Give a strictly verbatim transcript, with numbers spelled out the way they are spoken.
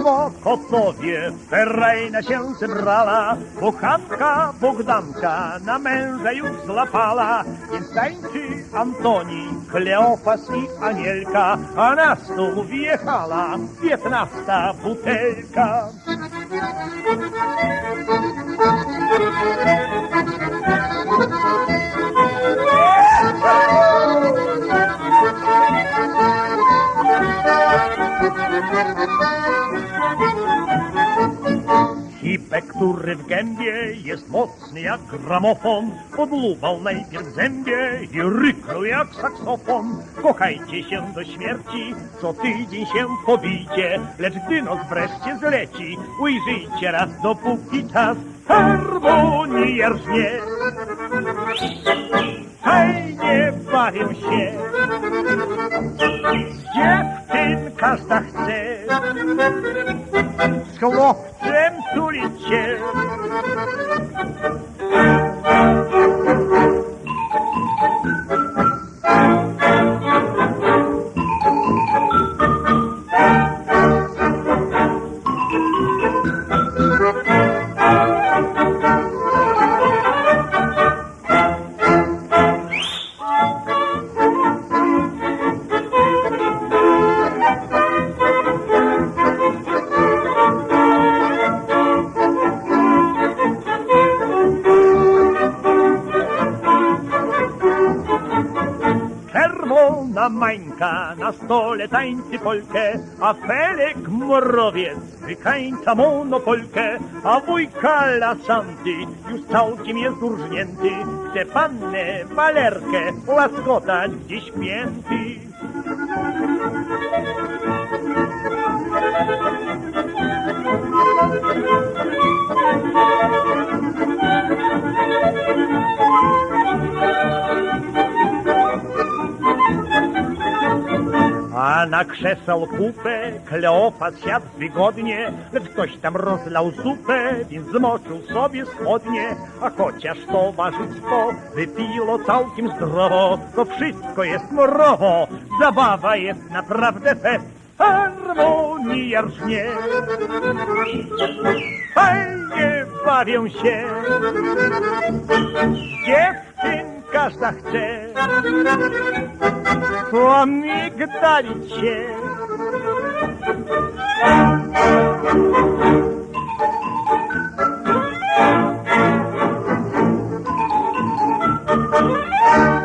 Państwo Kocowie, ferajna się zebrala, kochanka Bogdanka na męża już złapala. Więc tańczy Antoni, Kleofas i Anielka, a na stół wjechała piętnasta butelka. Hipek, który w gębie jest mocny jak gramofon, podlubał najpierw zębie i ryknął jak saksofon. Kochajcie się do śmierci, co tydzień się pobijcie, lecz gdy noc wreszcie zleci, ujrzyjcie raz, dopóki czas harmonia rżnie. Fajnie bawią się, z dziewczyn każda chce, z chłopcem tulić się. Czerwona Mańka na stole tańczy polkę, a Felek Morowiec wykańcza monopolkę, a wujka Lasanty już całkiem jest urżnięty, chce pannę Walerkę łaskotać gdzieś pięty. A na krzeseł kupę Kleofas siadł wygodnie, lecz ktoś tam rozlał zupę, więc zmoczył sobie spodnie. A chociaż towarzystwo wypiło całkiem zdrowo, to wszystko jest morowo, zabawa jest naprawdę fest, harmonia rżnie. Fajnie bawią się, dziewczyn każda chce pomigdalić się. Thank you.